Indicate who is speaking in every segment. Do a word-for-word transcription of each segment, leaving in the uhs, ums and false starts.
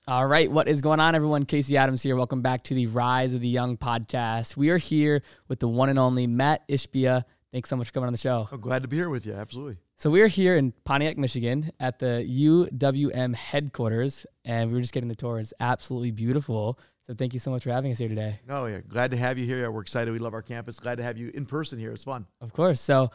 Speaker 1: All right, what is going on, everyone? Casey Adams here. Welcome back to the Rise of the Young podcast. We are here with the one and only Matt Ishbia. Thanks so much for coming on the show.
Speaker 2: Oh, glad to be here with you. Absolutely.
Speaker 1: So we are here in Pontiac, Michigan at the U W M headquarters, and we were just getting the tour. It's absolutely beautiful. So thank you so much for having us here today.
Speaker 2: No, yeah, glad to have you here. We're excited. We love our campus. Glad to have you in person here. It's fun.
Speaker 1: Of course. So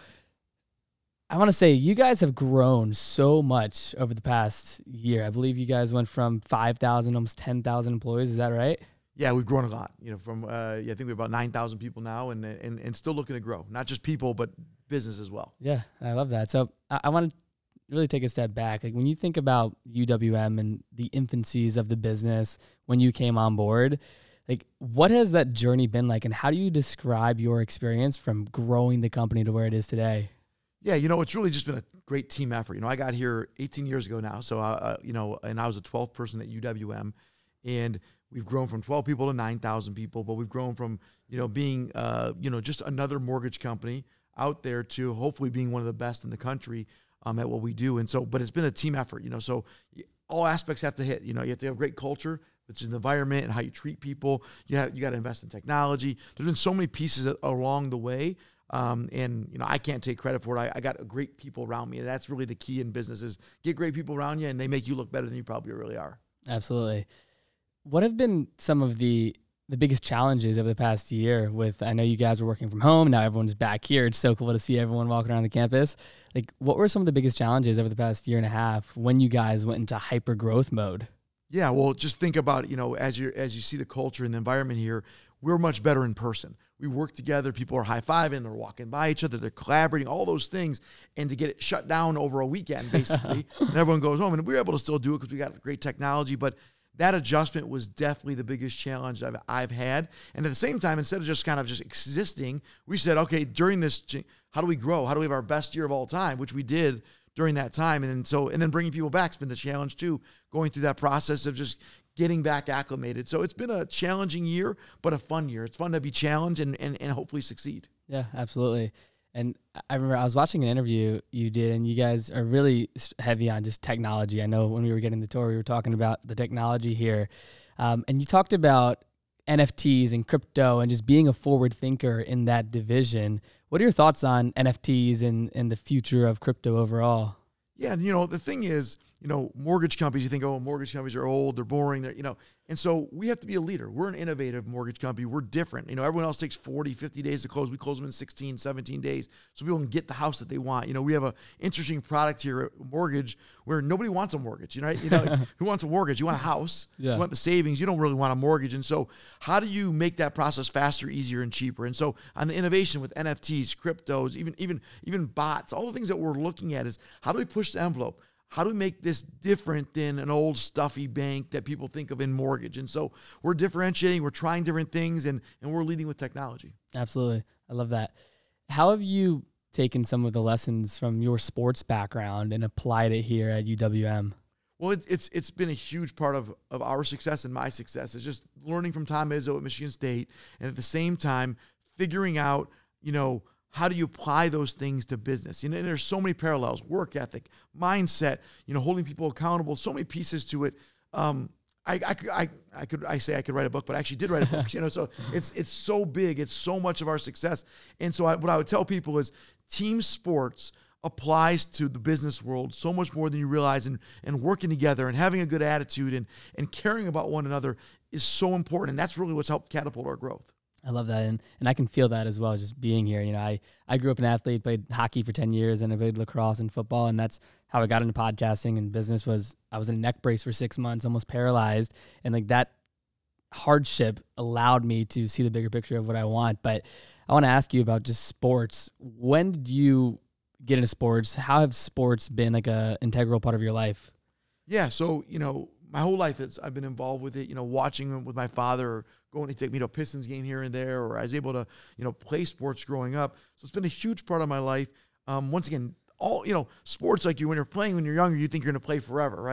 Speaker 1: I want to say you guys have grown so much over the past year. I believe you guys went from five thousand, almost ten thousand employees. Is that right?
Speaker 2: Yeah, we've grown a lot. You know, from uh, yeah, I think we have about nine thousand people now, and, and and still looking to grow. Not just people, but business as well.
Speaker 1: Yeah, I love that. So I, I want to really take a step back. Like when you think about U W M and the infancies of the business when you came on board, like what has that journey been like, and how do you describe your experience from growing the company to where it is today?
Speaker 2: Yeah, you know, it's really just been a great team effort. You know, I got here eighteen years ago now, so uh, you know, and I was the twelfth person at U W M, and we've grown from twelve people to nine thousand people, but we've grown from, you know, being, uh, you know, just another mortgage company out there to hopefully being one of the best in the country um, at what we do. And so, but it's been a team effort, you know, so all aspects have to hit. You know, you have to have great culture, which is the environment and how you treat people. You have, you got to invest in technology. There's been so many pieces along the way. Um, and, you know, I can't take credit for it. I, I got great people around me. And that's really the key in business is get great people around you and they make you look better than you probably really are.
Speaker 1: Absolutely. What have been some of the the biggest challenges over the past year with, I know you guys were working from home, now everyone's back here. It's so cool to see everyone walking around the campus. Like, what were some of the biggest challenges over the past year and a half when you guys went into hyper growth mode?
Speaker 2: Yeah, well, just think about, you know, as you as you see the culture and the environment here, we're much better in person. We work together. People are high-fiving. They're walking by each other. They're collaborating, all those things. And to get it shut down over a weekend, basically, and everyone goes home. And we were able to still do it because we got great technology. But that adjustment was definitely the biggest challenge I've, I've had. And at the same time, instead of just kind of just existing, we said, okay, during this, how do we grow? How do we have our best year of all time, which we did during that time. And then so, and then bringing people back has been the challenge too, going through that process of just getting back acclimated. So it's been a challenging year, but a fun year. It's fun to be challenged and, and, and hopefully succeed.
Speaker 1: Yeah, absolutely. And I remember I was watching an interview you did, and you guys are really heavy on just technology. I know when we were getting the tour, we were talking about the technology here. Um, and you talked about N F Ts and crypto and just being a forward thinker in that division. What are your thoughts on N F Ts and, and the future of crypto overall?
Speaker 2: Yeah, you know, the thing is, you know, mortgage companies, you think, oh, mortgage companies are old, they're boring, they're, you know, and so we have to be a leader. We're an innovative mortgage company. We're different. You know, everyone else takes forty, fifty days to close. We close them in sixteen, seventeen days so people can get the house that they want. You know, we have a interesting product here at Mortgage where nobody wants a mortgage. You know, you know, like, who wants a mortgage? You want a house. Yeah. You want the savings. You don't really want a mortgage. And so how do you make that process faster, easier, and cheaper? And so on the innovation with N F Ts, cryptos, even, even, even bots, all the things that we're looking at is how do we push the envelope? How do we make this different than an old stuffy bank that people think of in mortgage? And so we're differentiating, we're trying different things, and, and we're leading with technology.
Speaker 1: Absolutely. I love that. How have you taken some of the lessons from your sports background and applied it here at U W M?
Speaker 2: Well, it, it's it's been a huge part of, of our success and my success. It's just learning from Tom Izzo at Michigan State, and at the same time, figuring out, you know, how do you apply those things to business? You know, and there's so many parallels: work ethic, mindset, you know, holding people accountable. So many pieces to it. Um, I, I, I, I could I say I could write a book, but I actually did write a book. You know, so it's it's so big. It's so much of our success. And so I, what I would tell people is, team sports applies to the business world so much more than you realize. And and working together and having a good attitude and and caring about one another is so important. And that's really what's helped catapult our growth.
Speaker 1: I love that. And and I can feel that as well, just being here. You know, I, I grew up an athlete, played hockey for ten years, and I played lacrosse and football. And that's how I got into podcasting and business. Was I was in a neck brace for six months, almost paralyzed. And like that hardship allowed me to see the bigger picture of what I want. But I want to ask you about just sports. When did you get into sports? How have sports been like a integral part of your life?
Speaker 2: Yeah. So, you know, my whole life it's, I've been involved with it, you know, watching with my father, or going to take me to a Pistons game here and there, or I was able to, you know, play sports growing up. So it's been a huge part of my life. Um, once again, all, you know, sports, like you, when you're playing, when you're younger, you think you're going to play forever, right?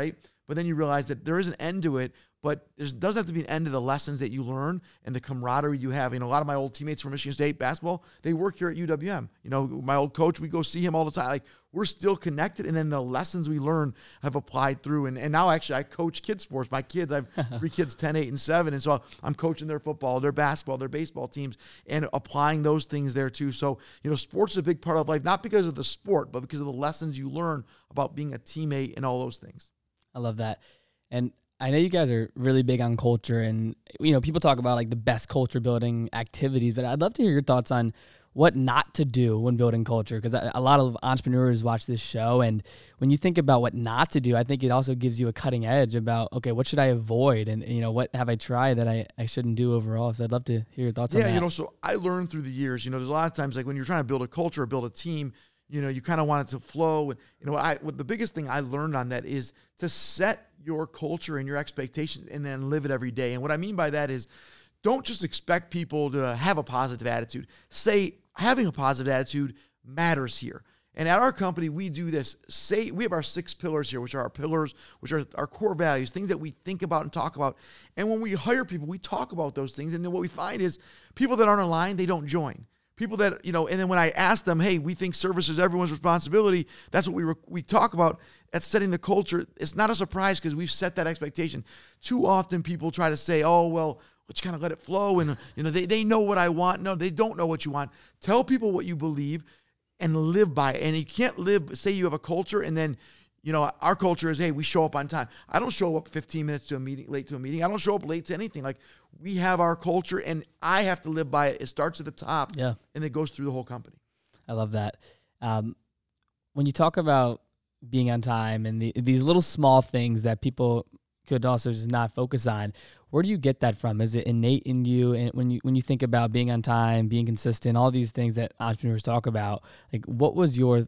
Speaker 2: but then you realize that there is an end to it, but there doesn't have to be an end to the lessons that you learn and the camaraderie you have. You know, a lot of my old teammates from Michigan State basketball, they work here at U W M. You know, my old coach, we go see him all the time. Like, we're still connected, and then the lessons we learn have applied through. And, and now, actually, I coach kids sports. My kids, I have three kids, ten, eight, and seven, and so I'm coaching their football, their basketball, their baseball teams, and applying those things there too. So, you know, sports is a big part of life, not because of the sport, but because of the lessons you learn about being a teammate and all those things.
Speaker 1: I love that. And I know you guys are really big on culture, and, you know, people talk about like the best culture building activities, but I'd love to hear your thoughts on what not to do when building culture, because a lot of entrepreneurs watch this show, and when you think about what not to do, I think it also gives you a cutting edge about, okay, what should I avoid, and, you know, what have I tried that I, I shouldn't do overall. So I'd love to hear your thoughts
Speaker 2: yeah,
Speaker 1: on that.
Speaker 2: Yeah, you know, so I learned through the years, you know, there's a lot of times like when you're trying to build a culture or build a team, you know, you kind of want it to flow. And, you know, what I, what the biggest thing I learned on that is to set your culture and your expectations and then live it every day. And what I mean by that is, don't just expect people to have a positive attitude. Say having a positive attitude matters here. And at our company, we do this. Say we have our six pillars here, which are our pillars, which are our core values, things that we think about and talk about. And when we hire people, we talk about those things. And then what we find is people that aren't aligned, they don't join. People that, you know, and then when I ask them, hey, we think service is everyone's responsibility, that's what we re- we talk about at setting the culture. It's not a surprise because we've set that expectation. Too often people try to say, oh, well, let's kind of let it flow. And, you know, they, they know what I want. No, they don't know what you want. Tell people what you believe and live by it. And you can't live, say you have a culture and then, you know, our culture is, hey, we show up on time. I don't show up fifteen minutes to a meeting, late to a meeting. I don't show up late to anything. Like, we have our culture and I have to live by it. It starts at the top,
Speaker 1: yeah,
Speaker 2: and it goes through the whole company.
Speaker 1: I love that. Um, when you talk about being on time and the, these little small things that people could also just not focus on, where do you get that from? Is it innate in you? And when you when you think about being on time, being consistent, all these things that entrepreneurs talk about, like, what was your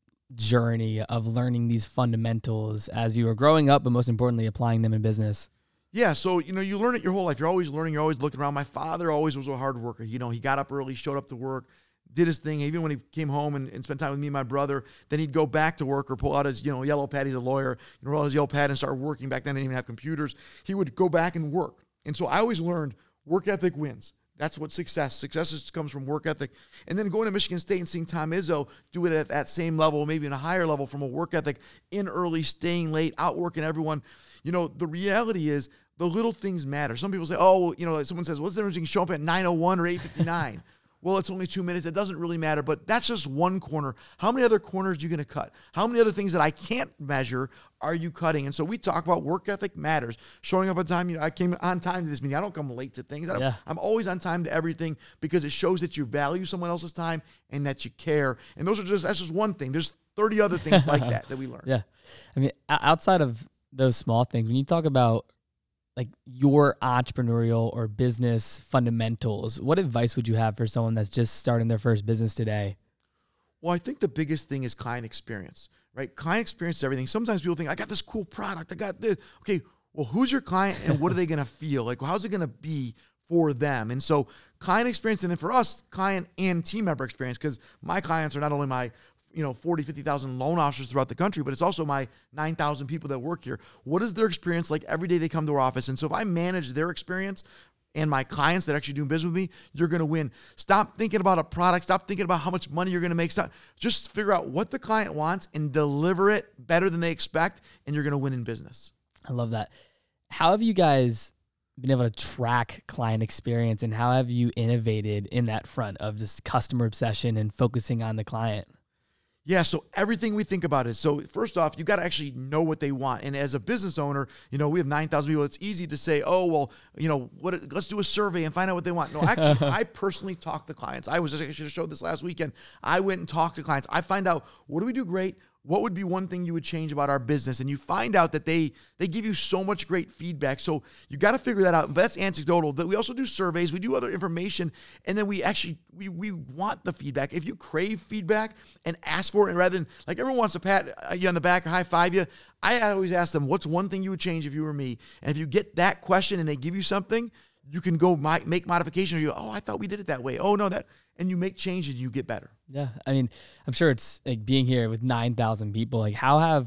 Speaker 1: journey of learning these fundamentals as you were growing up, but most importantly, applying them in business?
Speaker 2: Yeah, so, you know, you learn it your whole life. You're always learning. You're always looking around. My father always was a hard worker. You know, he got up early, showed up to work, did his thing. Even when he came home and, and spent time with me and my brother, then he'd go back to work or pull out his, you know, yellow pad. He's a lawyer. You know, roll out his yellow pad and start working. Back then, they didn't even have computers. He would go back and work. And so I always learned work ethic wins. That's what success. Success is, comes from work ethic. And then going to Michigan State and seeing Tom Izzo do it at that same level, maybe in a higher level from a work ethic, in early, staying late, outworking everyone. You know, the reality is the little things matter. Some people say, oh, you know, someone says, what's the difference between show up at nine oh one or eight fifty-nine? Well, it's only two minutes. It doesn't really matter, but that's just one corner. How many other corners are you going to cut? How many other things that I can't measure are you cutting? And so we talk about work ethic matters. Showing up on time. You know, I came on time to this meeting. I don't come late to things. I don't,
Speaker 1: yeah.
Speaker 2: I'm always on time to everything because it shows that you value someone else's time and that you care. And those are just, that's just one thing. There's thirty other things like that that we learn.
Speaker 1: Yeah. I mean, outside of those small things, when you talk about like your entrepreneurial or business fundamentals, what advice would you have for someone that's just starting their first business today?
Speaker 2: Well, I think the biggest thing is client experience, right? Client experience is everything. Sometimes people think, I got this cool product. I got this. Okay, well, who's your client and what are they going to feel? Like, how's it going to be for them? And so client experience, and then for us, client and team member experience, because my clients are not only my you know, forty, fifty thousand loan officers throughout the country, but it's also my nine thousand people that work here. What is their experience like every day they come to our office? And so if I manage their experience and my clients that actually do business with me, you're going to win. Stop thinking about a product. Stop thinking about how much money you're going to make. Stop. Just figure out what the client wants and deliver it better than they expect, and you're going to win in business.
Speaker 1: I love that. How have you guys been able to track client experience, and how have you innovated in that front of just customer obsession and focusing on the client?
Speaker 2: Yeah, so everything we think about is, so first off, you got to actually know what they want. And as a business owner, you know, we have nine thousand people. It's easy to say, oh, well, you know, what? Let's do a survey and find out what they want. No, actually, I personally talk to clients. I was just, I should have showed this last weekend. I went and talked to clients. I find out, what do we do great? What would be one thing you would change about our business? And you find out that they they give you so much great feedback. So you got to figure that out. But that's anecdotal. But we also do surveys. We do other information. And then we actually, we we want the feedback. If you crave feedback and ask for it, and rather than, like, everyone wants to pat you on the back or high five you, I always ask them, what's one thing you would change if you were me? And if you get that question and they give you something, you can go my, make modification, or you go, oh, I thought we did it that way. Oh, no, that, and you make changes and you get better.
Speaker 1: Yeah. I mean, I'm sure it's like being here with nine thousand people. Like, how have, how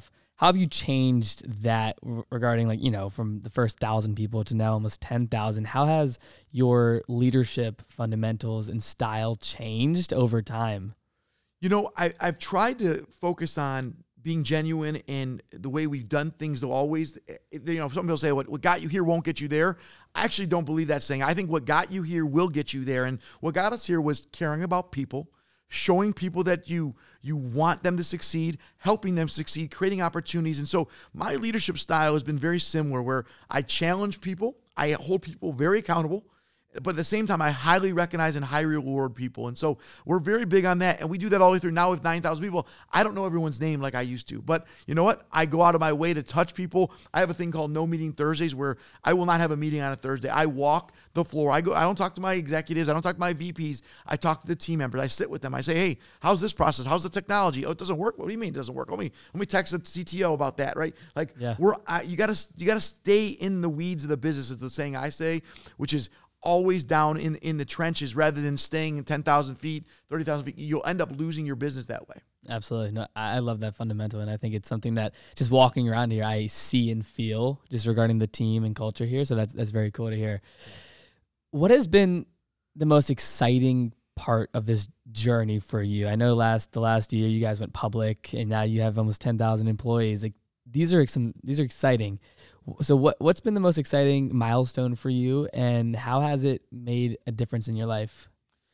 Speaker 1: how have you changed that regarding, like, you know, from the first thousand people to now almost ten thousand? How has your leadership fundamentals and style changed over time?
Speaker 2: You know, I, I've tried to focus on being genuine and the way we've done things, though always, you know, some people say what, what got you here won't get you there. I actually don't believe that saying. I think what got you here will get you there. And what got us here was caring about people, showing people that you you want them to succeed, helping them succeed, creating opportunities. And so my leadership style has been very similar, where I challenge people, I hold people very accountable, but at the same time, I highly recognize and highly reward people. And so we're very big on that. And we do that all the way through. Now with nine thousand people, I don't know everyone's name like I used to. But you know what? I go out of my way to touch people. I have a thing called No Meeting Thursdays, where I will not have a meeting on a Thursday. I walk the floor. I go. I don't talk to my executives. I don't talk to my V Ps. I talk to the team members. I sit with them. I say, hey, how's this process? How's the technology? Oh, it doesn't work. What do you mean it doesn't work? Let me let me text the C T O about that, right? Like,
Speaker 1: yeah.
Speaker 2: we're I, you gotta you gotta stay in the weeds of the business, is the saying I say, which is always down in, in the trenches rather than staying in ten thousand feet, thirty thousand feet. You'll end up losing your business that way.
Speaker 1: Absolutely. No, I love that fundamental. And I think it's something that just walking around here, I see and feel just regarding the team and culture here. So that's, that's very cool to hear. What has been the most exciting part of this journey for you? I know last, the last year you guys went public and now you have almost ten thousand employees. Like, these are some, these are exciting. So what, what's been the most exciting milestone for you, and how has it made a difference in your life?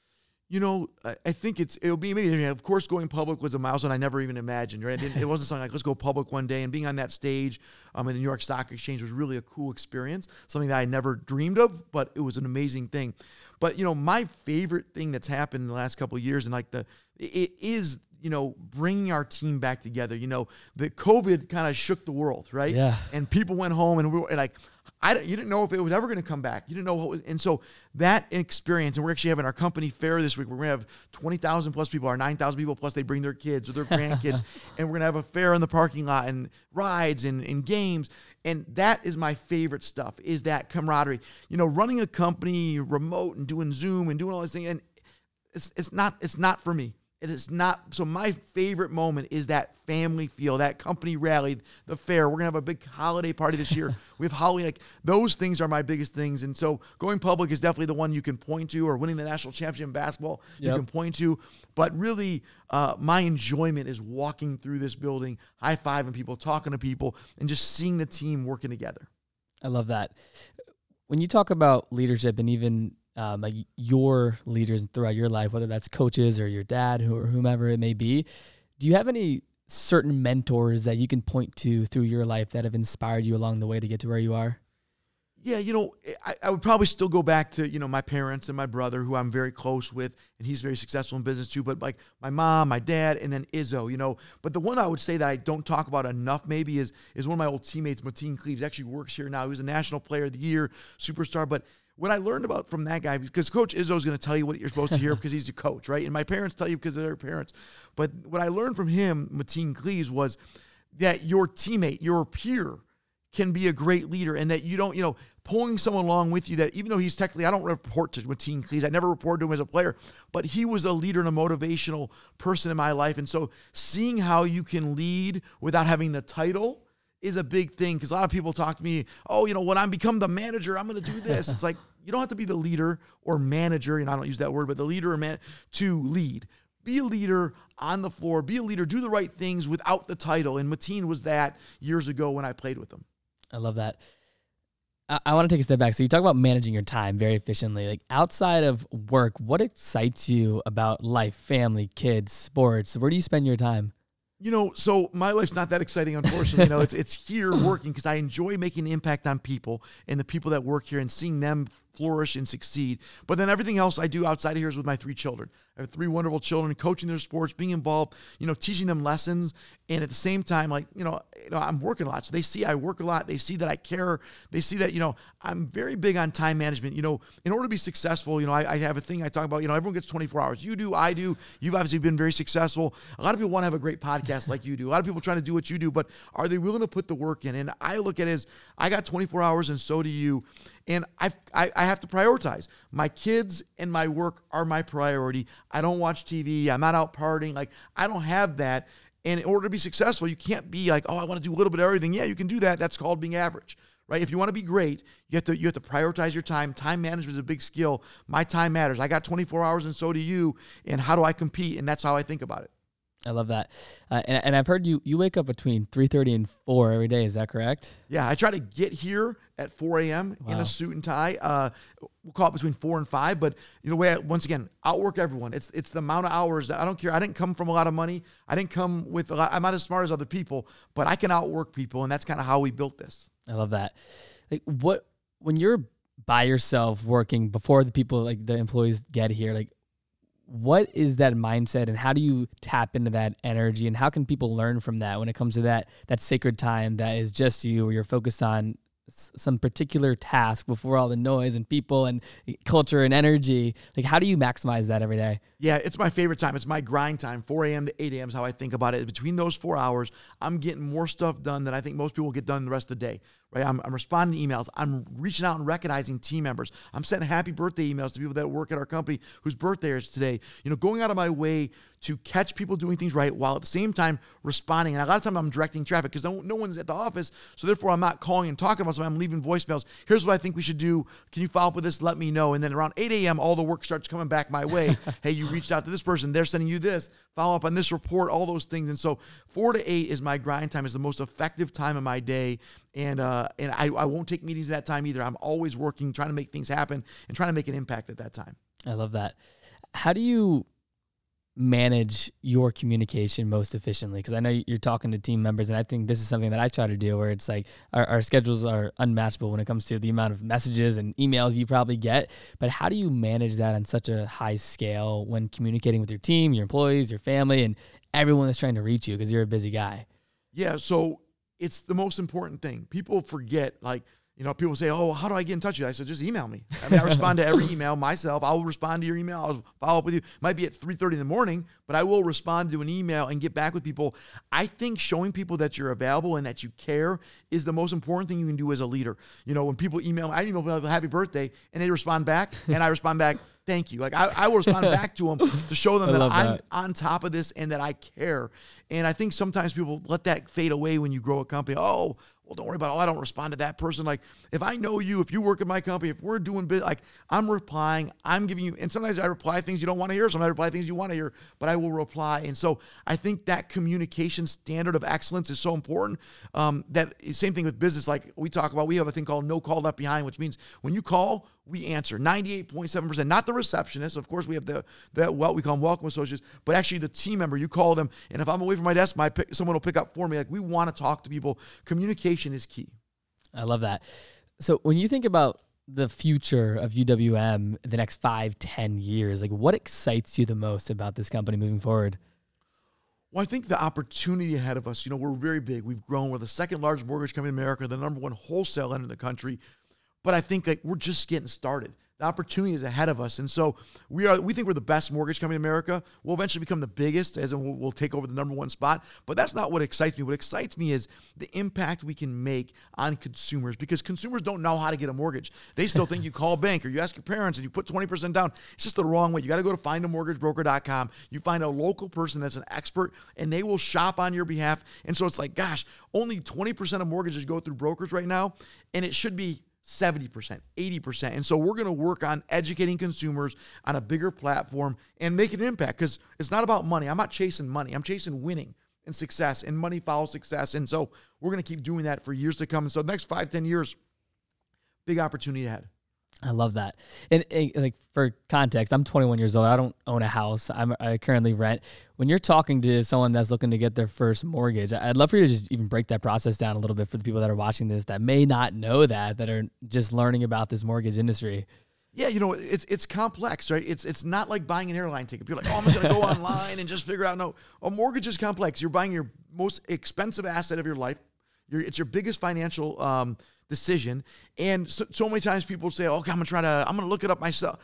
Speaker 2: You know, I, I think it's, it'll be, maybe, of course, going public was a milestone I never even imagined, right? It, it wasn't something like, let's go public one day, and being on that stage um, in the New York Stock Exchange was really a cool experience, something that I never dreamed of, but it was an amazing thing. But, you know, my favorite thing that's happened in the last couple of years, and like the, it is, you know, bringing our team back together. You know, the COVID kind of shook the world, right?
Speaker 1: Yeah.
Speaker 2: And people went home, and we were and like, I you didn't know if it was ever going to come back. You didn't know what was, and so that experience, and we're actually having our company fair this week. We're going to have twenty thousand plus people, our nine thousand people plus they bring their kids or their grandkids, and we're going to have a fair in the parking lot and rides and, and games. And that is my favorite stuff, is that camaraderie. You know, running a company remote and doing Zoom and doing all this thing, and it's it's not it's not for me. It is not. So my favorite moment is that family feel, that company rally, the fair. We're going to have a big holiday party this year. We have Halloween. Like, those things are my biggest things. And so going public is definitely the one you can point to, or winning the national championship in basketball, yep, you can point to. But really, uh, my enjoyment is walking through this building, high-fiving people, talking to people, and just seeing the team working together.
Speaker 1: I love that. When you talk about leadership and even Um, like your leaders throughout your life, whether that's coaches or your dad or whomever it may be, do you have any certain mentors that you can point to through your life that have inspired you along the way to get to where you are?
Speaker 2: Yeah, you know, I, I would probably still go back to, you know, my parents and my brother, who I'm very close with, and he's very successful in business too, but like my mom, my dad, and then Izzo, you know. But the one I would say that I don't talk about enough maybe is is one of my old teammates, Mateen Cleaves. He actually works here now. He was a National Player of the Year, superstar. But what I learned about from that guy, because Coach Izzo is going to tell you what you're supposed to hear because he's your coach, right? And my parents tell you because they're their parents. But what I learned from him, Mateen Cleaves, was that your teammate, your peer, can be a great leader, and that you don't, you know, pulling someone along with you that, even though he's technically, I don't report to Mateen Cleaves, I never reported to him as a player, but he was a leader and a motivational person in my life. And so seeing how you can lead without having the title is a big thing, because a lot of people talk to me, oh, you know, when I become the manager, I'm going to do this. It's like, you don't have to be the leader or manager, and I don't use that word, but the leader or man to lead. Be a leader on the floor. Be a leader. Do the right things without the title. And Mateen was that years ago when I played with him.
Speaker 1: I love that. I, I want to take a step back. So you talk about managing your time very efficiently. Like, outside of work, what excites you about life, family, kids, sports? Where do you spend your time?
Speaker 2: You know, so my life's not that exciting, unfortunately. You know, it's it's here working because I enjoy making an impact on people and the people that work here and seeing them flourish and succeed. But then everything else I do outside of here is with my three children. I have three wonderful children, coaching their sports, being involved, you know, teaching them lessons. And at the same time, like, you know, you know, I'm working a lot. So they see I work a lot. They see that I care. They see that, you know, I'm very big on time management. You know, in order to be successful, you know, I, I have a thing I talk about, you know, everyone gets twenty-four hours. You do, I do. You've obviously been very successful. A lot of people want to have a great podcast like you do. A lot of people trying to do what you do, but are they willing to put the work in? And I look at it as, I got twenty-four hours and so do you. And I've, I I have to prioritize. My kids and my work are my priority. I don't watch T V. I'm not out partying. Like, I don't have that. And in order to be successful, you can't be like, oh, I want to do a little bit of everything. Yeah, you can do that. That's called being average, right? If you want to be great, you have to you have to prioritize your time. Time management is a big skill. My time matters. I got twenty-four hours and so do you. And how do I compete? And that's how I think about it.
Speaker 1: I love that. Uh, and, and I've heard you you wake up between three thirty and four every day. Is that correct?
Speaker 2: Yeah, I try to get here at four a.m. Wow. in a suit and tie. Uh, we'll call it between four and five. But you know, way I, once again, outwork everyone. It's it's the amount of hours that I don't care. I didn't come from a lot of money. I didn't come with a lot. I'm not as smart as other people, but I can outwork people, and that's kind of how we built this.
Speaker 1: I love that. Like what when you're by yourself working before the people like the employees get here, like. What is that mindset and how do you tap into that energy and how can people learn from that when it comes to that that sacred time that is just you where you're focused on s- some particular task before all the noise and people and culture and energy? Like how do you maximize that every day?
Speaker 2: Yeah, it's my favorite time. It's my grind time. four a.m. to eight a.m. is how I think about it. Between those four hours, I'm getting more stuff done than I think most people will get done the rest of the day. Right? I'm, I'm responding to emails. I'm reaching out and recognizing team members. I'm sending happy birthday emails to people that work at our company whose birthday is today. You know, going out of my way to catch people doing things right while at the same time responding. And a lot of times I'm directing traffic because no, no one's at the office. So therefore I'm not calling and talking about something. I'm leaving voicemails. Here's what I think we should do. Can you follow up with this? Let me know. And then around eight a.m., all the work starts coming back my way. Hey, you reached out to this person. They're sending you this. Follow up on this report, all those things. And so four to eight is my grind time. Is the most effective time of my day. And uh, and I, I won't take meetings at that time either. I'm always working, trying to make things happen and trying to make an impact at that time.
Speaker 1: I love that. How do you manage your communication most efficiently? Because I know you're talking to team members, and I think this is something that I try to do where it's like our, our schedules are unmatchable when it comes to the amount of messages and emails you probably get. But how do you manage that on such a high scale when communicating with your team, your employees, your family, and everyone that's trying to reach you because you're a busy guy?
Speaker 2: Yeah, so it's the most important thing. People forget, like, you know, people say, oh, how do I get in touch with you? I said, just email me. I mean, I respond to every email myself. I'll respond to your email. I'll follow up with you. It might be at three thirty in the morning, but I will respond to an email and get back with people. I think showing people that you're available and that you care is the most important thing you can do as a leader. You know, when people email, I email people happy birthday, and they respond back, and I respond back, thank you. Like I, I will respond back to them to show them that I'm that. on top of this and that I care. And I think sometimes people let that fade away when you grow a company. Oh, well, don't worry about it. Oh, I don't respond to that person. Like if I know you, if you work at my company, if we're doing bit, like I'm replying, I'm giving you, and sometimes I reply things you don't want to hear. Sometimes I reply things you want to hear, but I will reply. And so I think that communication standard of excellence is so important. Um, that same thing with business. Like we talk about, we have a thing called no call left behind, which means when you call, we answer ninety-eight point seven percent, not the receptionist. Of course, we have the, the well, we call them welcome associates, but actually the team member, you call them. And if I'm away from my desk, my pick, someone will pick up for me. Like we want to talk to people. Communication is key.
Speaker 1: I love that. So when you think about the future of U W M, the next five, ten years, like what excites you the most about this company moving forward?
Speaker 2: Well, I think the opportunity ahead of us, you know, we're very big. We've grown. We're the second largest mortgage company in America, the number one wholesale lender in the country. But I think like we're just getting started. The opportunity is ahead of us. And so we are, we think we're the best mortgage company in America. We'll eventually become the biggest, as in we'll, we'll take over the number one spot. But that's not what excites me. What excites me is the impact we can make on consumers, because consumers don't know how to get a mortgage. They still think you call a bank or you ask your parents and you put twenty percent down. It's just the wrong way. You got to go to find a mortgage broker dot com. You find a local person that's an expert and they will shop on your behalf. And so it's like, gosh, only twenty percent of mortgages go through brokers right now. And it should be seventy percent, eighty percent. And so we're going to work on educating consumers on a bigger platform and make an impact, because it's not about money. I'm not chasing money. I'm chasing winning and success, and money follows success. And so we're going to keep doing that for years to come. And so the next five, ten years, big opportunity ahead.
Speaker 1: I love that. And, and like for context, I'm twenty-one years old. I don't own a house. I'm, I currently rent. When you're talking to someone that's looking to get their first mortgage, I'd love for you to just even break that process down a little bit for the people that are watching this that may not know that, that are just learning about this mortgage industry.
Speaker 2: Yeah, you know, it's it's complex, right? It's it's not like buying an airline ticket. People are like, oh, I'm just going to go online and just figure out. No, a mortgage is complex. You're buying your most expensive asset of your life. You're, it's your biggest financial um, decision. And so, so many times people say, okay, I'm going to try to, I'm going to look it up myself.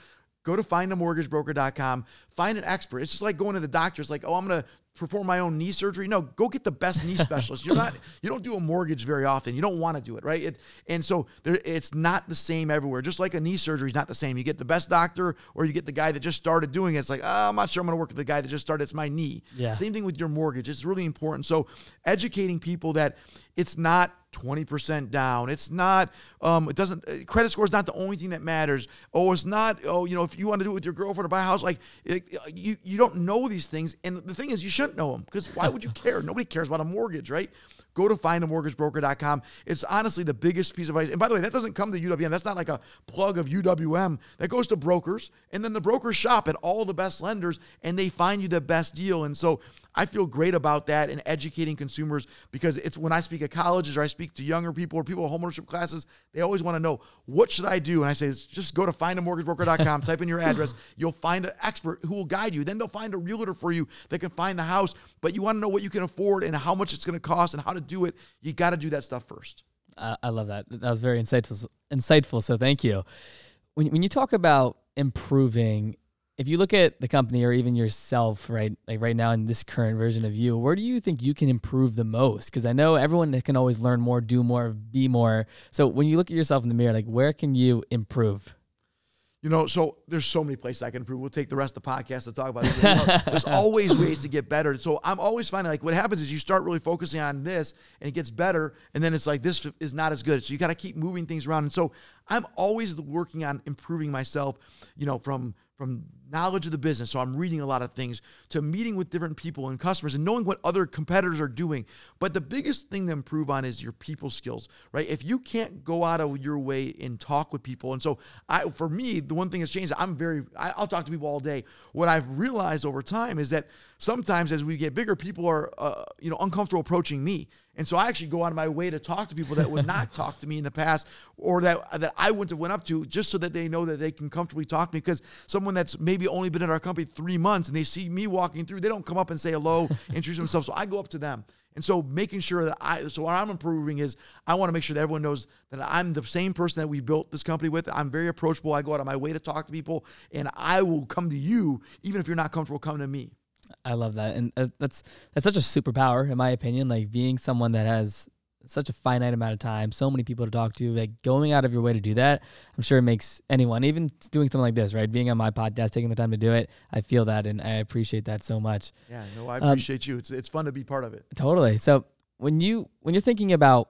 Speaker 2: Go to find a mortgage broker dot com. Find an expert. It's just like going to the doctor. It's like, oh, I'm going to perform my own knee surgery. No, go get the best knee specialist. You're not, you don't do a mortgage very often. You don't want to do it, right? It, and so there, it's not the same everywhere. Just like a knee surgery is not the same. You get the best doctor or you get the guy that just started doing it. It's like, oh, I'm not sure I'm going to work with the guy that just started. It's my knee.
Speaker 1: Yeah.
Speaker 2: Same thing with your mortgage. It's really important. So educating people that it's not twenty percent down. It's not, um, it doesn't, credit score is not the only thing that matters. Oh, it's not, oh, you know, if you want to do it with your girlfriend or buy a house, like it, you, you don't know these things. And the thing is, you shouldn't know them because why would you care? Nobody cares about a mortgage, right? Go to find a mortgage broker dot com. It's honestly the biggest piece of advice. And by the way, that doesn't come to U W M. That's not like a plug of U W M. That goes to brokers. And then the brokers shop at all the best lenders and they find you the best deal. And so I feel great about that and educating consumers because it's when I speak at colleges or I speak to younger people or people in homeownership classes, they always want to know, what should I do? And I say, just go to find a mortgage broker dot com, type in your address. You'll find an expert who will guide you. Then they'll find a realtor for you that can find the house. But you want to know what you can afford and how much it's going to cost and how to do it. You got to do that stuff first.
Speaker 1: Uh, I love that. That was very insightful. Insightful. So thank you. When when you talk about improving, if you look at the company or even yourself, right, like right now in this current version of you, where do you think you can improve the most? Because I know everyone can always learn more, do more, be more. So when you look at yourself in the mirror, like where can you improve?
Speaker 2: You know, so there's so many places I can improve. We'll take the rest of the podcast to talk about it. You know, there's always ways to get better. So I'm always finding like what happens is you start really focusing on this and it gets better. And then it's like, this is not as good. So you got to keep moving things around. And so I'm always working on improving myself, you know, from from knowledge of the business. So I'm reading a lot of things to meeting with different people and customers and knowing what other competitors are doing. But the biggest thing to improve on is your people skills, right? If you can't go out of your way and talk with people. And so I, for me, the one thing that's changed, I'm very, I, I'll talk to people all day. What I've realized over time is that sometimes as we get bigger, people are, uh, you know, uncomfortable approaching me. And so I actually go out of my way to talk to people that would not talk to me in the past or that, that I wouldn't have went up to just so that they know that they can comfortably talk to me. Because someone that's maybe only been at our company three months and they see me walking through, they don't come up and say hello, introduce themselves. So I go up to them. And so making sure that I, so what I'm improving is I want to make sure that everyone knows that I'm the same person that we built this company with. I'm very approachable. I go out of my way to talk to people and I will come to you even if you're not comfortable coming to me.
Speaker 1: I love that. And that's that's such a superpower, in my opinion, like being someone that has such a finite amount of time, so many people to talk to, like going out of your way to do that, I'm sure it makes anyone, even doing something like this, right? Being on my podcast, taking the time to do it, I feel that and I appreciate that so much.
Speaker 2: Yeah, no, I appreciate um, you. It's it's fun to be part of it.
Speaker 1: Totally. So when you when you're thinking about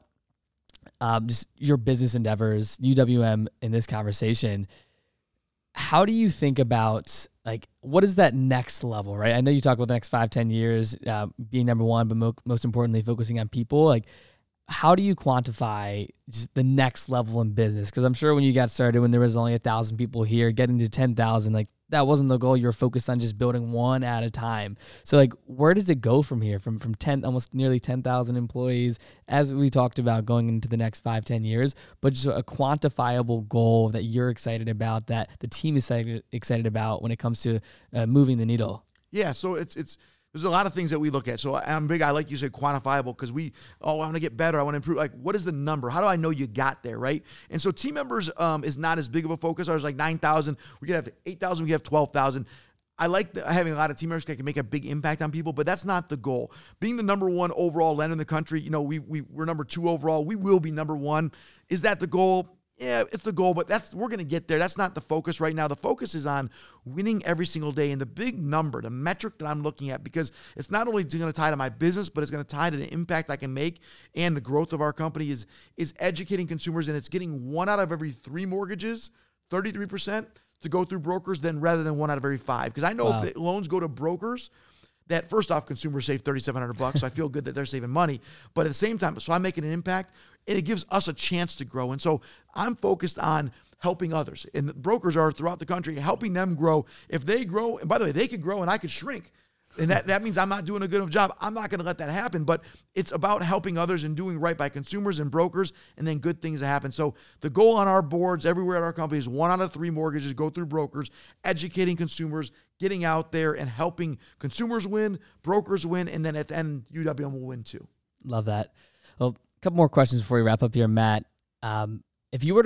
Speaker 1: um, just your business endeavors, U W M in this conversation, how do you think about like, what is that next level, right? I know you talk about the next five, ten years uh, being number one, but mo- most importantly, focusing on people. Like, how do you quantify just the next level in business? Because I'm sure when you got started, when there was only a thousand people here, getting to ten thousand, like that wasn't the goal. You were focused on just building one at a time. So like, where does it go from here? From from ten, almost nearly ten thousand employees, as we talked about going into the next five, ten years, but just a quantifiable goal that you're excited about, that the team is excited, excited about when it comes to uh, moving the needle.
Speaker 2: Yeah. So it's, it's, there's a lot of things that we look at. So I'm big, I like you said quantifiable because we, oh, I want to get better. I want to improve. Like, what is the number? How do I know you got there, right? And so team members um, is not as big of a focus. Ours like nine thousand. We could have eight thousand. We could have twelve thousand. I like the, having a lot of team members that can make a big impact on people, but that's not the goal. Being the number one overall lender in the country, you know, we, we, we're number two overall. We will be number one. Is that the goal? Yeah, it's the goal, but that's we're going to get there. That's not the focus right now. The focus is on winning every single day. And the big number, the metric that I'm looking at, because it's not only going to tie to my business, but it's going to tie to the impact I can make and the growth of our company is, is educating consumers. And it's getting one out of every three mortgages, thirty-three percent, to go through brokers than rather than one out of every five. Because I know wow. if the loans go to brokers, that first off, consumers save thirty-seven hundred bucks. So I feel good that they're saving money. But at the same time, so I'm making an impact. And it gives us a chance to grow. And so I'm focused on helping others. And the brokers are throughout the country, helping them grow. If they grow, and by the way, they could grow and I could shrink. And that, that means I'm not doing a good enough job. I'm not going to let that happen. But it's about helping others and doing right by consumers and brokers, and then good things that happen. So the goal on our boards everywhere at our company is one out of three mortgages go through brokers, educating consumers, getting out there and helping consumers win, brokers win, and then at the end, U W M will win too.
Speaker 1: Love that. Well, couple more questions before we wrap up here, Matt. Um, if you were to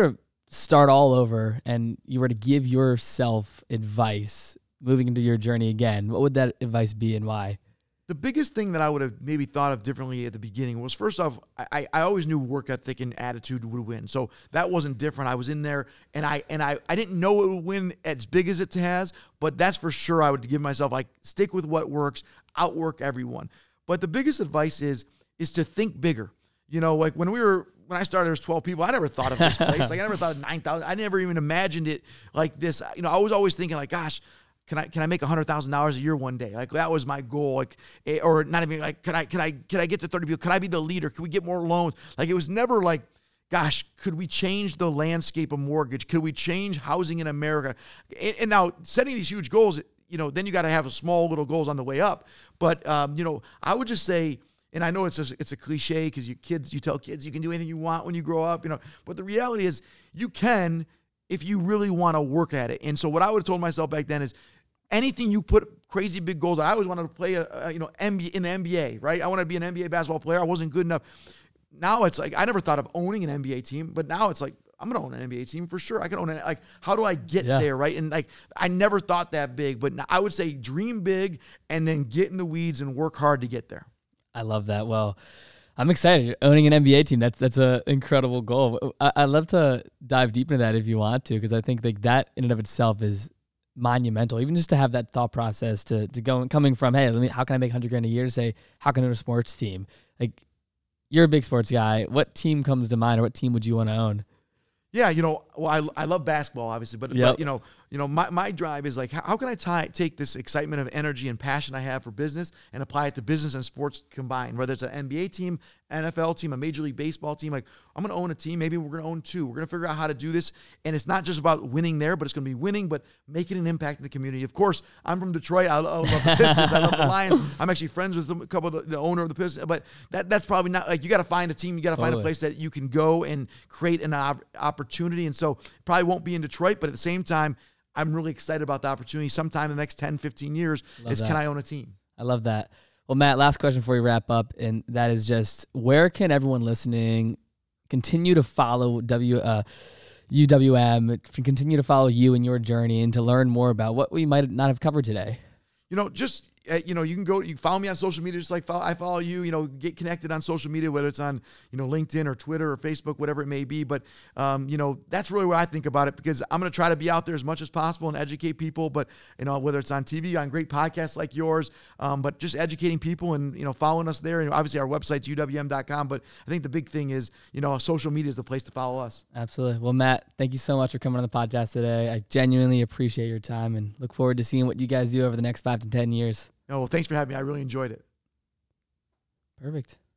Speaker 1: start all over and you were to give yourself advice moving into your journey again, what would that advice be and why?
Speaker 2: The biggest thing that I would have maybe thought of differently at the beginning was, first off, I, I always knew work ethic and attitude would win. So that wasn't different. I was in there and I and I, I didn't know it would win as big as it has, but that's for sure. I would give myself, like, stick with what works, outwork everyone. But the biggest advice is is to think bigger. You know, like when we were when I started, there was twelve people. I never thought of this place. Like I never thought of nine thousand. I never even imagined it like this. You know, I was always thinking like, gosh, Can I can I make a hundred thousand dollars a year one day? Like that was my goal. Like, or not even like, can I can I can I get to thirty people? Could I be the leader? Could we get more loans? Like it was never like, gosh, could we change the landscape of mortgage? Could we change housing in America? And, and now setting these huge goals, you know, then you got to have a small little goals on the way up. But um, you know, I would just say, and I know it's a, it's a cliche because you kids, you tell kids you can do anything you want when you grow up, you know. But the reality is, you can if you really want to work at it. And so what I would have told myself back then is, anything you put crazy big goals. I always wanted to play a, a you know N B A, in the N B A, right? I wanted to be an N B A basketball player. I wasn't good enough. Now it's like I never thought of owning an N B A team, but now it's like I'm gonna own an N B A team for sure. I can own it. Like, how do I get yeah. there, right? And like I never thought that big, but I would say dream big and then get in the weeds and work hard to get there.
Speaker 1: I love that. Well, I'm excited. Owning an N B A team, that's that's an incredible goal. I, I'd love to dive deep into that if you want to, because I think like that in and of itself is monumental. Even just to have that thought process to to go coming from, hey, let me, how can I make hundred grand a year, to say, how can I own a sports team? Like, you're a big sports guy. What team comes to mind, or what team would you want to own?
Speaker 2: Yeah, you know, well, I, I love basketball, obviously, but, yep. but you know, you know, my, my drive is like, how, how can I tie, take this excitement of energy and passion I have for business and apply it to business and sports combined, whether it's an N B A team, N F L team, a Major League Baseball team. Like, I'm going to own a team. Maybe we're going to own two. We're going to figure out how to do this. And it's not just about winning there, but it's going to be winning, but making an impact in the community. Of course, I'm from Detroit. I love, I love the Pistons. I love the Lions. I'm actually friends with a couple of the, the owner of the Pistons. But that that's probably not, like, you got to find a team. You got to totally. find a place that you can go and create an op- opportunity. And so probably won't be in Detroit, but at the same time, I'm really excited about the opportunity sometime in the next ten, fifteen years love is that. Can I own a team?
Speaker 1: I love that. Well, Matt, last question before we wrap up, and that is just, where can everyone listening continue to follow W uh, U W M, continue to follow you in your journey, and to learn more about what we might not have covered today?
Speaker 2: You know, just, uh, you know, you can go, you can follow me on social media, just like follow, I follow you, you know, get connected on social media, whether it's on, you know, LinkedIn or Twitter or Facebook, whatever it may be. But, um, you know, that's really where I think about it, because I'm going to try to be out there as much as possible and educate people. But, you know, whether it's on T V, on great podcasts like yours, um, but just educating people and, you know, following us there. And obviously our website's U W M dot com. But I think the big thing is, you know, social media is the place to follow us.
Speaker 1: Absolutely. Well, Matt, thank you so much for coming on the podcast today. I genuinely appreciate your time and look forward to seeing what you guys do over the next five to ten years.
Speaker 2: No, well, thanks for having me. I really enjoyed it.
Speaker 1: Perfect.